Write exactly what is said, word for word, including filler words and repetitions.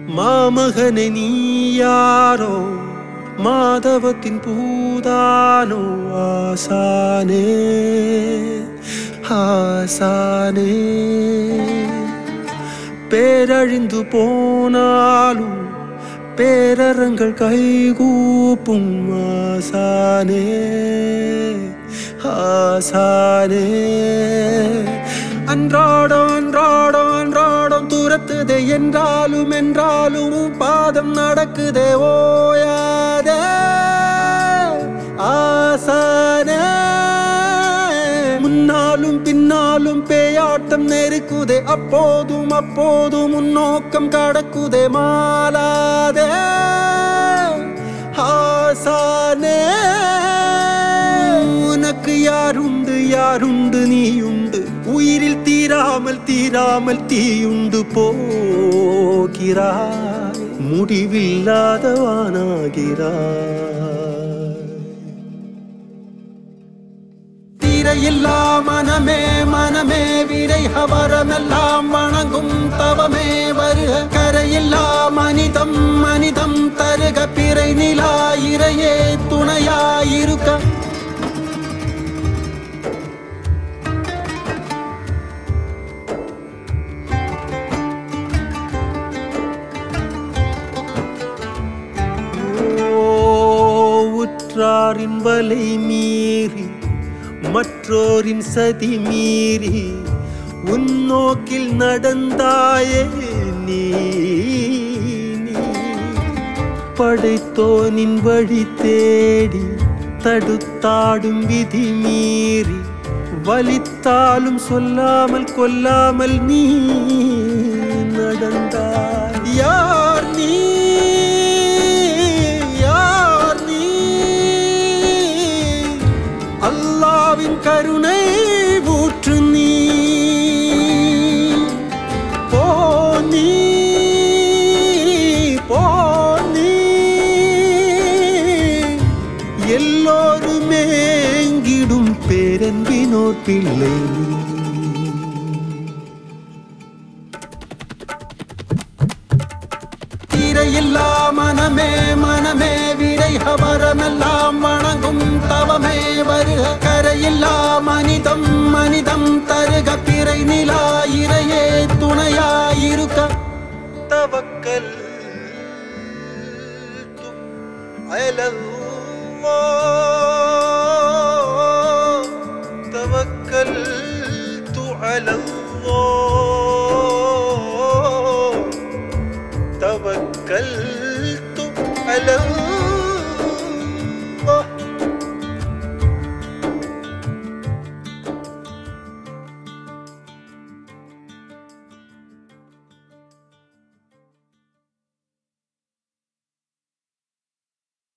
மாமகனே நீ யாரோ மாதவத்தின் பூதானோ ஆசானே ஆசானே பேரழிந்து போனாலும் பேரரங்கள் கைகூப்பும் ஆசானே ஆசானே அன்றாடம் அன்றாடம் அன்றாடம் தூரத்துதே என்றாலும் என்றாலும் பாதம் நடக்குதே ஓயாதே ஆசானே முன்னாலும் பின்னாலும் பேயாட்டம் நெருக்குதே அப்போதும் அப்போதும் முன்னோக்கம் கடக்குதே மாலாதே ஆசானே உனக்கு யாருண்டு யாருண்டு நீயுண்டு உயிரில் தீராமல் தீராமல் தீயுண்டு போகிறாய் முடிவில்லாதவானாகிறாய் தீரையில்லா மனமே மனமே விடை ஹவரமெல்லாம் வணங்கும் தவமே வருக கரையில்லா மனிதம் மனிதம் தருக பிறை நிலா இறையே துணையாயிருக்க உற்றாரின் வலை மீறி மற்றோரின் சதி மீறி உன்னோக்கில் நடந்தாயே நீ படைத்தோனின் வழி தேடி தடுத்தாடும் விதி மீறி வலித்தாலும் சொல்லாமல் கொல்லாமல் நீ நடந்தாய் யார் நீ அல்லாவின் கருணை ஊற்று நீ போ நீ போ நீ எல்லோருமே எங்கிடும் பேரன்பினோர் பிள்ளை தீரையில்லா மனமே மனமே விடை ஹவரமெல்லாம் வணங்கும் தவமே வருக கரையில்லா மனிதம் மனிதம் தருக பிறை நிலா இறையே துணையாயிருக்க தவக்கல் அலல்லாஹ் தவக்கல் அலல்லாஹ் توكلت على الله